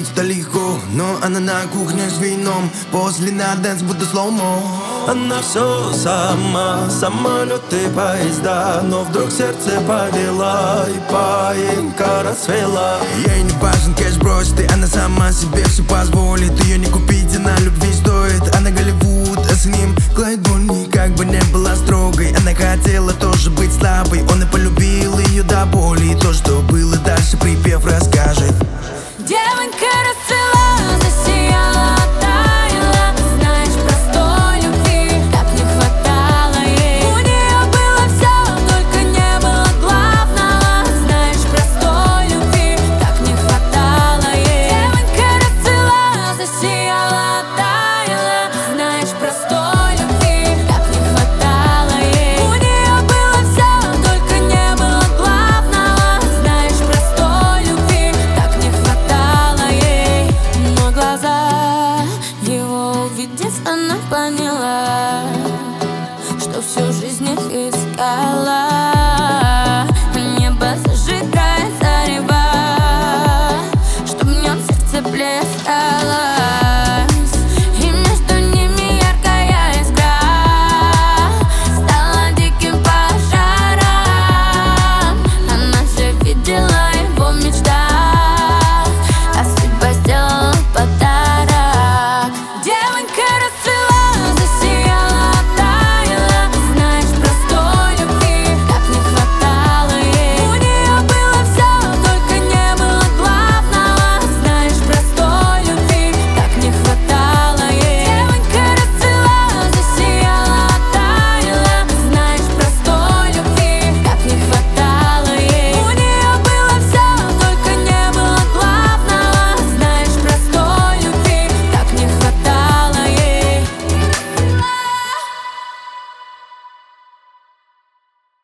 это легко, но она на кухне с вином. После на дэнс будто слоумо. Она все сама, самолеты, поезда. Но вдруг сердце повела и поимка расцвела. Ей не важен кэш, бросит, и она сама себе все позволит. Ее не купить, она любви стоит. Она Голливуд, а с ним Клайд Бонни. Как бы не была строгой, она хотела тоже быть слабой. Он и полюбил ее до боли. И то, что было дальше, припев расскажет. Девонька расцвела, засияла, оттаяла. Знаешь, простой любви так не хватало ей. У нее было все, только не было главного. Знаешь, простой любви так не хватало ей. Девонька расцвела, засияла, оттаяла. Знаешь, простой любви так не хватало ей. У нее было все, только не было главного. Знаешь, простой любви так не хватало ей. Но глаза его увидев, она поняла, что всю жизнь их искала.